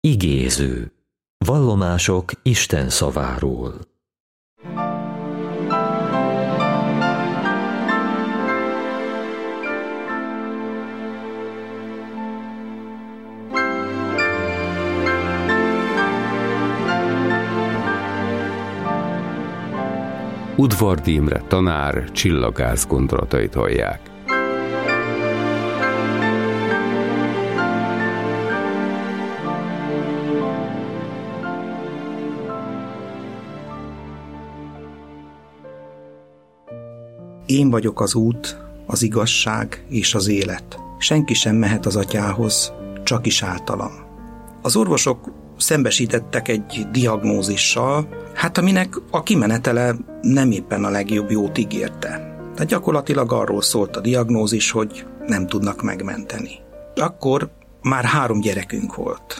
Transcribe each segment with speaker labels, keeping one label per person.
Speaker 1: Igéző. Vallomások Isten szaváról.
Speaker 2: Udvardy Imre tanár csillagász gondolatait hallják.
Speaker 3: Én vagyok az út, az igazság és az élet. Senki sem mehet az atyához, csak is általam. Az orvosok szembesítettek egy diagnózissal, aminek a kimenetele nem éppen a legjobb jót ígérte. Tehát gyakorlatilag arról szólt a diagnózis, hogy nem tudnak megmenteni. Akkor már 3 gyerekünk volt.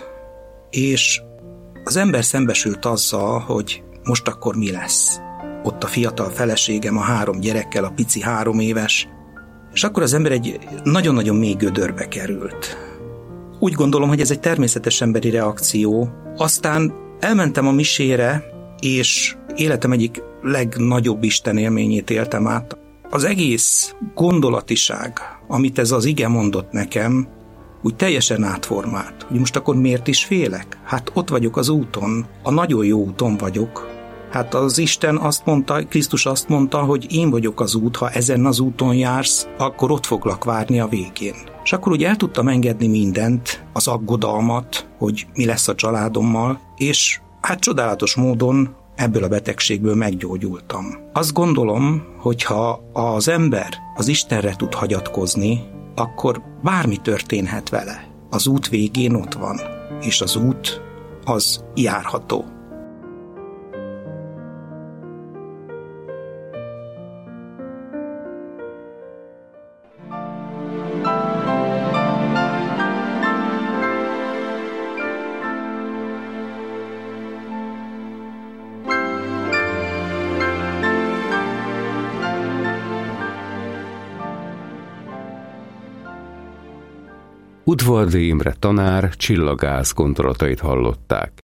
Speaker 3: És az ember szembesült azzal, hogy most akkor mi lesz. Ott a fiatal feleségem a 3 gyerekkel, a pici 3 éves, és akkor az ember egy nagyon-nagyon mély gödörbe került. Úgy gondolom, hogy ez egy természetes emberi reakció. Aztán elmentem a misére, és életem egyik legnagyobb istenélményét éltem át. Az egész gondolatiság, amit ez az ige mondott nekem, úgy teljesen átformált. Hogy most akkor miért is félek? Ott vagyok az úton, a nagyon jó úton vagyok. Az Isten azt mondta, Krisztus azt mondta, hogy én vagyok az út, ha ezen az úton jársz, akkor ott foglak várni a végén. És akkor úgy el tudtam engedni mindent, az aggodalmat, hogy mi lesz a családommal, és csodálatos módon ebből a betegségből meggyógyultam. Azt gondolom, hogy ha az ember az Istenre tud hagyatkozni, akkor bármi történhet vele. Az út végén ott van, és az út az járható.
Speaker 2: Udvardy Imre tanár csillagász gondolatait hallották.